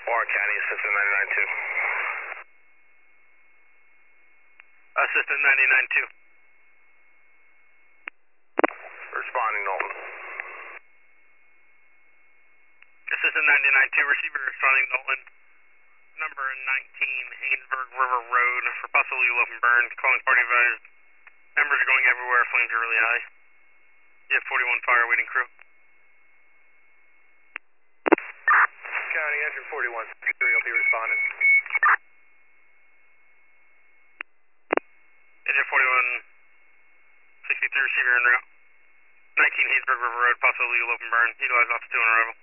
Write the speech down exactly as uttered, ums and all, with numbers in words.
Warren County, Assistant ninety-nine two. Assistant ninety-nine two. Responding, Knowlton. Assistant ninety-nine two, receiver responding, Knowlton. Number nineteen, Haynesburg River Road, for possibly open burn. Calling party advised. Members are going everywhere, flames are really high. You have forty-one fire waiting crew. County, engine forty-one, will be responding. Engine forty-one, sixty-three, receiver en route. nineteen Haynesburg River Road, possibly open burn. Utilize off two on arrival.